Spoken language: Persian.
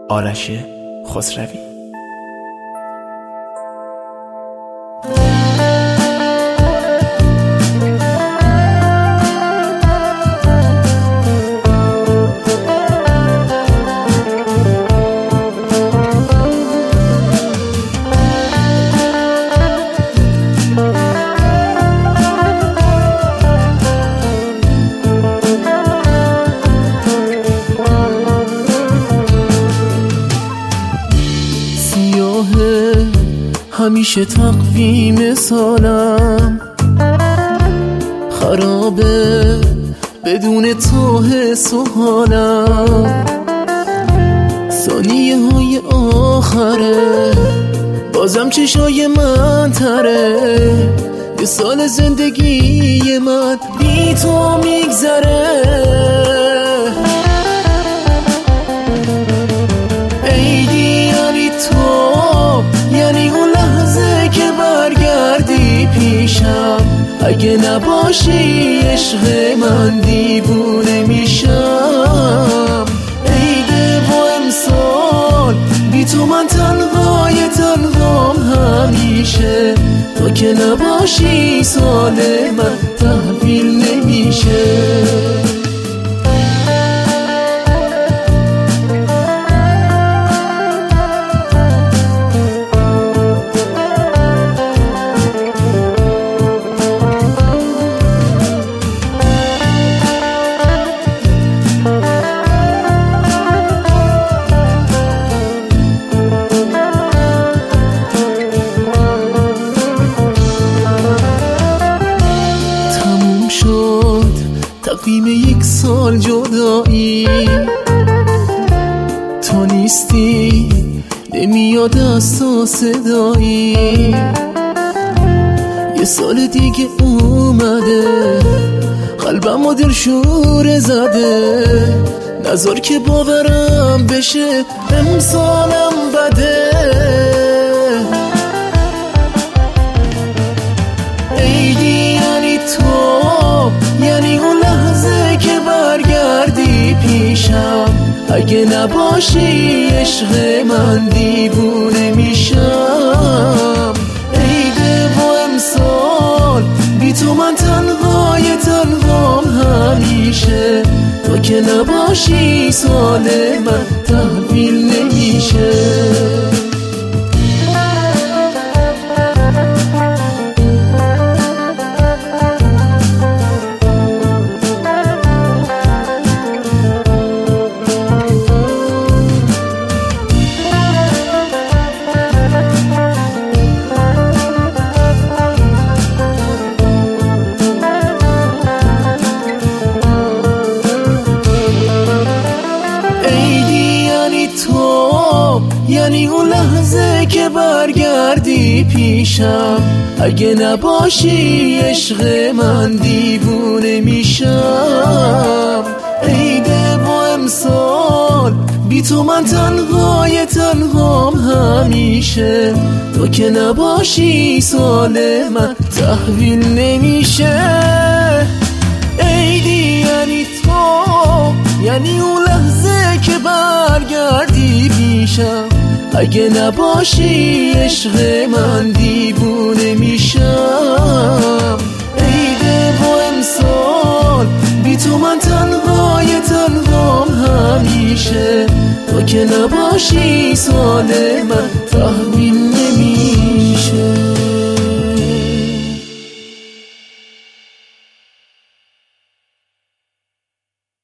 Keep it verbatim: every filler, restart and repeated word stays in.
آرش خسروی. همیشه تقویم سالم خرابه بدون تو حس و حالم، ثانیه های آخره بازم چشای من تره، یه سال زندگی من بی تو میگذره. عیدی یعنی تو، یعنی اون لحظه که برگردی پیشم، اگه نباشی عشق من دیوونه میشم. عید با امسال بی تو من تنهای تنهام همیشه، تو که نباشی سال من تحویل نمیشه. تقویم یک سال جدایی، تو نیستی نمیاد از تو صدایی، یه سال دیگه اومده قلبم و دل شوره زده، نذار که باورم بشه امسالم بده. عیدی یعنی تو، یعنی اون لحظه که برگردی پیشم، اگه نباشی عشق من دیوونه میشم. عید با امسال بی تو من تنهای تنهام همیشه، تو که نباشی سال من تحویل نمیشه. یعنی اون لحظه که برگردی پیشم، اگه نباشی عشق من دیوونه میشم. عید با امسال بی تو من تنهای تنهام همیشه، تو که نباشی سال من تحویل نمیشه. عیدی یعنی تو، یعنی اون لحظه که برگردی پیشم، اگه نباشی عشق من دیوونه میشم. عید با امسال بی تو من تنهای تنهام همیشه، تو که نباشی سال من تحویل